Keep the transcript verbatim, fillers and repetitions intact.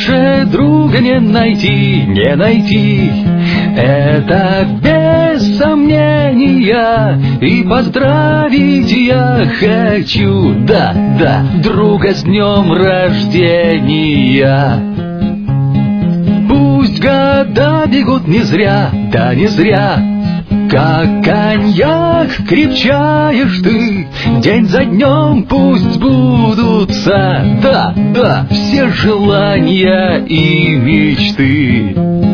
Лучше друга не найти, не найти. Это без сомнения. И поздравить я хочу, да, да, друга с днем рождения. Пусть года бегут не зря, да не зря. Как коньяк крепчаешь ты, день за днем пусть сбудутся, да, да, все желания и мечты.